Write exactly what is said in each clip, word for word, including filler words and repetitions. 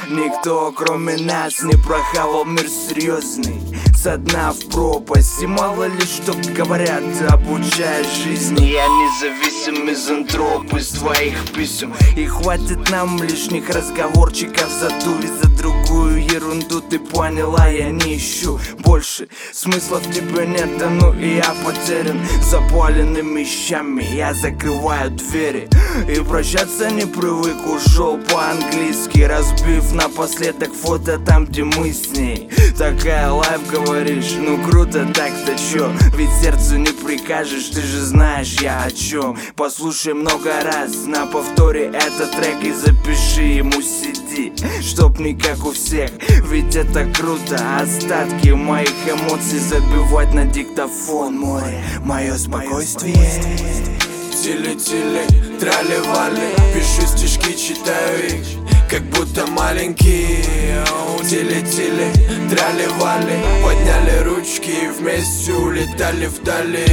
Никто кроме нас не прохавал мир серьезный. Со дна в пропасть, и мало ли что говорят, обучая жизни. Я независим мизантроп из твоих писем. И хватит нам лишних разговорчиков, задуй за другую ерунду. Ты поняла, я не ищу больше, смысла в тебе нет, да ну и я потерян запаленными щами. Я закрываю двери и прощаться не привык. Ушел по-английски, разбив напоследок фото там, где мы с ней. Такая лайф, говоришь, ну круто так-то чё? Ведь сердцу не прикажешь, ты же знаешь я о чем. Послушай много раз на повторе этот трек и запиши ему сиди, чтоб не как у всех, ведь это круто. Остатки моих эмоций забивать на диктофон. Море, мое спокойствие. Тили-тили, трали-вали, пишу стишки, читаю их, как будто маленькие. Тили-тили, трали-вали, подняли ручки и вместе улетали вдали.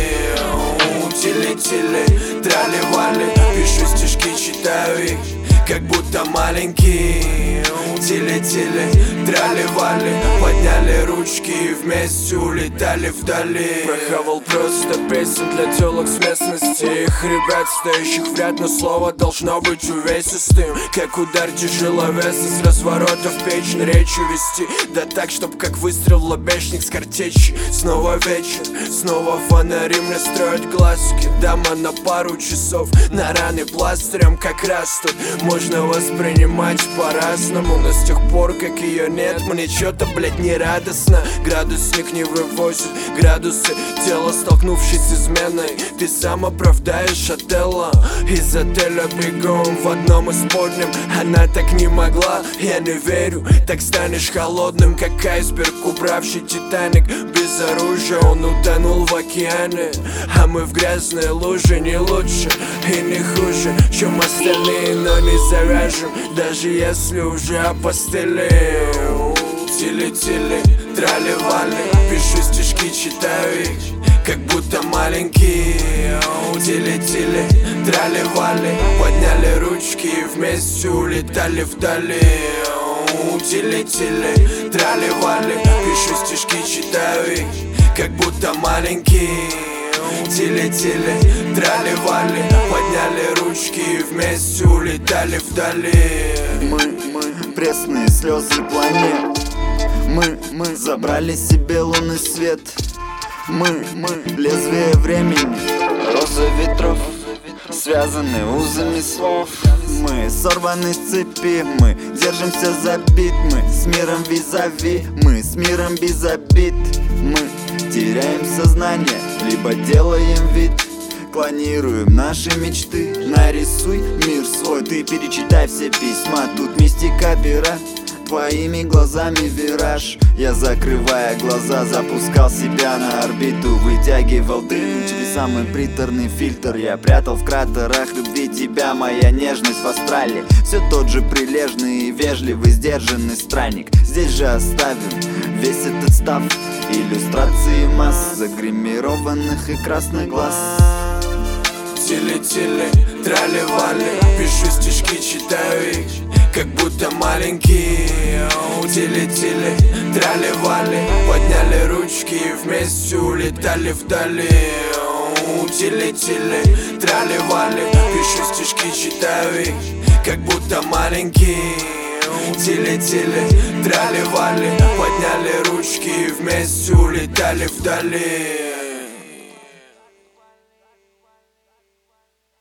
Тили-тили, трали-вали, пишу стишки, читаю их, как будто маленькие. Тили-тили, трали-вали, подняли ручки и вместе улетали вдали. Прохавал просто песен для телок с местности. Их ребят, стоящих в ряд, но слово должно быть увесистым, как удар тяжеловеса с разворота в печень речью вести. Да так, чтоб как выстрел лобешник с картечи. Снова вечер, снова фонари мне строят глазки. Дама на пару часов, на раны пластырем как раз тут можно воспринимать по-разному. Но с тех пор, как ее нет, мне чё-то, блять, не радостно. Градусник не вывозит градусы тела, столкнувшись с изменой. Ты сам оправдаешь Отелло из отеля бегом в одном из подним. Она так не могла, я не верю. Так станешь холодным, как айсберг, убравший Титаник. Без оружия он утонул в океане, а мы в грязной луже. Не лучше и не хуже, чем остальные, но не завяжем, даже если уже опостылел. Тили-тили, трали-вали, пишу стишки, читаю их, как будто маленькие. Тили-тили, трали-вали, подняли ручки и вместе улетали вдали. Тили-тили, трали-вали, пишу стишки, читаю их, как будто маленькие. Тили-тили, трали-вали, подняли ручки и вместе улетали вдали. Мы, мы, пресные слезы планет. Мы, мы, забрали себе лунный свет. Мы, мы, лезвие времени. Розы ветров, связаны узами слов. Мы сорваны с цепи, мы держимся за бит. Мы с миром визави, мы с миром без обид. Мы теряем сознание, либо делаем вид. Клонируем наши мечты. Нарисуй мир свой, ты перечитай все письма. Тут мистика пера, твоими глазами вираж. Я, закрывая глаза, запускал себя на орбиту. Вытягивал дым через самый приторный фильтр. Я прятал в кратерах любви тебя, моя нежность в астрале. Все тот же прилежный и вежливый, сдержанный странник. Здесь же оставим весь этот став иллюстрации масс загримированных и красных глаз. Тили-тили, трали-вали, пишу стишки, читаю их, как будто маленькие. Тили-тили, трали-вали, подняли ручки и вместе улетали вдали. Тили-тили, трали-вали, пишу стишки, читаю их, как будто маленькие. Тили-тили, трали-вали, подняли ручки и вместе улетали вдали.